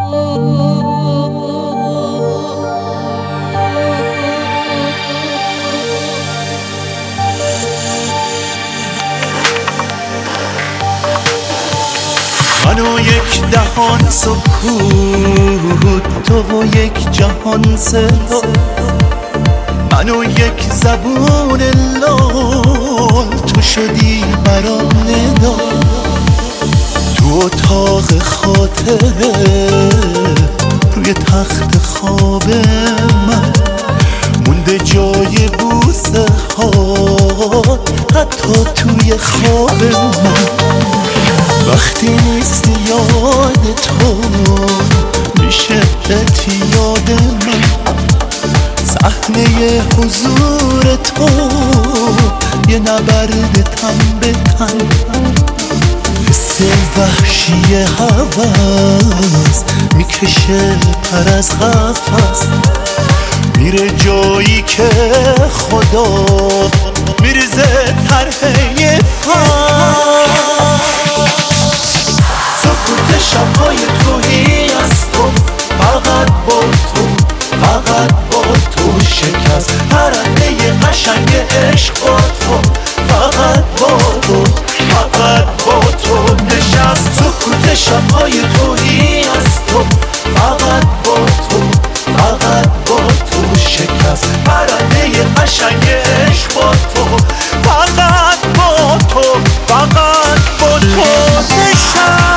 من و یک دهان سکوت، تو و یک جهان صدا، من و یک زبون لال، تو شدی برام ندا. تو اتاق خاطره روی تخت خواب من مونده جای بوسه ها، حتی توی خواب من. وقتی نیست یاد تو میشه یاد من، صحنه حضور تو یه نبرد تن به تن، حس وحشی هوس میکشه پر از قفس، میره جایی که خدا میریزه طرحه فن. سکوت شب‌های توهی از تو، فقط با تو، فقط با تو شکست پرنده قشنگ عشق با تو، فقط با تو، فقط با تو نشست. سکوت شب‌های توهی از تو، فقط با تو، فقط با تو شکست پرنده قشنگ عشق با تو، فقط با تو، فقط با تو نشست.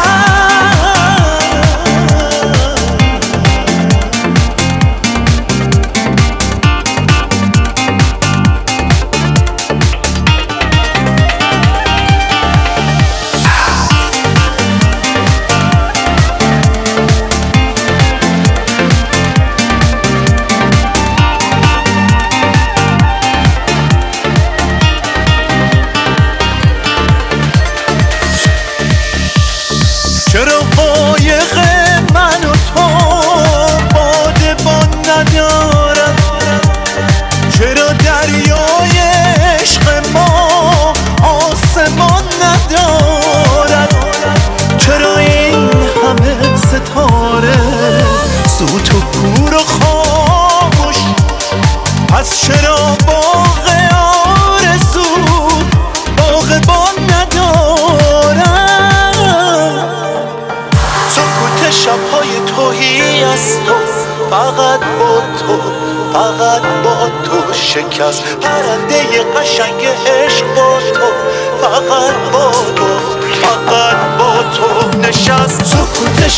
چرا قایق من و تو بادبان ندارد؟ چرا دریای عشق ما آسمان ندارد؟ چرا این همه ستاره سوت و کور و خاموش؟ پس چرا باغ آرزو باغبان ندارد؟ شب‌های توهی از تو، فقط با تو، فقط با تو شکست پرنده قشنگ عشق با تو، فقط با تو، فقط با تو نشست. سکوت